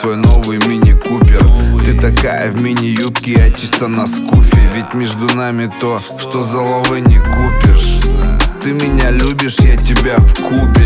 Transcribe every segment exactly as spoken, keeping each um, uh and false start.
твой новый мини-купер. Ты такая в мини-юбке, я чисто на скуфе. Ведь между нами то, что за лавы не купишь. Ты меня любишь, я тебя в кубе.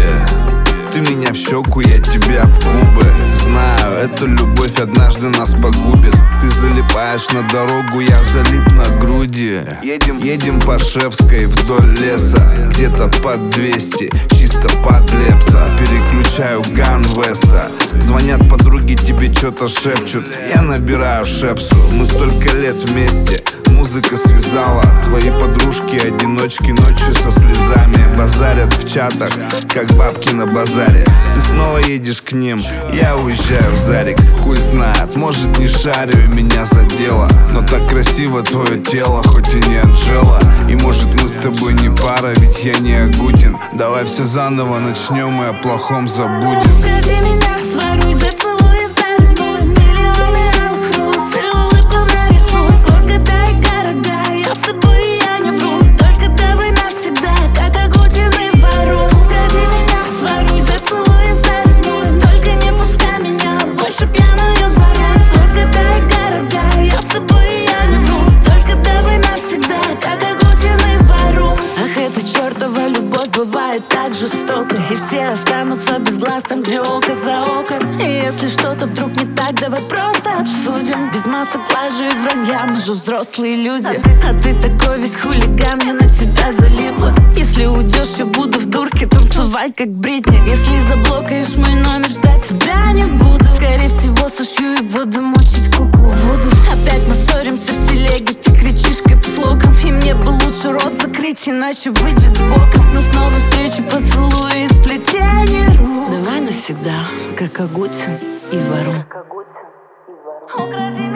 Ты меня в щеку, я тебя в губы. Знаю, эта любовь однажды нас погубит. Ты залипаешь на дорогу, я залип на груди. Едем, едем по Шевской вдоль леса. Где-то под двести, чисто под лепса. Переключаю Ганвеста. Звонят подруги, тебе что-то шепчут. Я набираю Шепсу, мы столько лет вместе. Музыка связала. Твои подружки-одиночки ночью со слезами базарят в чатах, как бабки на базаре. Ты снова едешь к ним, я уезжаю в Зарик. Хуй знает, может не шарю и меня задело. Но так красиво твое тело, хоть и не Анжела. И может мы с тобой не пара, ведь я не Агутин. Давай все заново начнем и о плохом забудем. Укради меня, своруй, зацелуй и заревнуй. Миллионы алых роз и улыбку нарисуй. Сквозь года и города, я с тобой и я не вру. Только давай навсегда, как Агутин и Варум. Укради меня, своруй, зацелуй и заревнуй. Только не пускай меня больше пьяную за руль. Сквозь года и города, я с тобой и я не вру. Только давай навсегда, как Агутин и Варум. Ах, эта чертова любовь бывает так жестоко. И все останутся без глаз там, где око за око. И если что-то вдруг не так, давай просто обсудим. Без масок, лажи и вранья, мы же взрослые люди. А ты такой весь хулиган, я на тебя залипла. Если уйдешь, я буду в дурке танцевать, как Бритни. Если заблокаешь мой номер, ждать тебя не буду. Скорее всего, сошью и буду мочить куклу в воду. Опять мы ссоримся в телеге, ты кричишь кэпслоком. И мне бы лучше рот закрыть, иначе выйдет боком. Но снова встречу поцелуи и сплетение рук. Давай навсегда, как Агутин и Варум.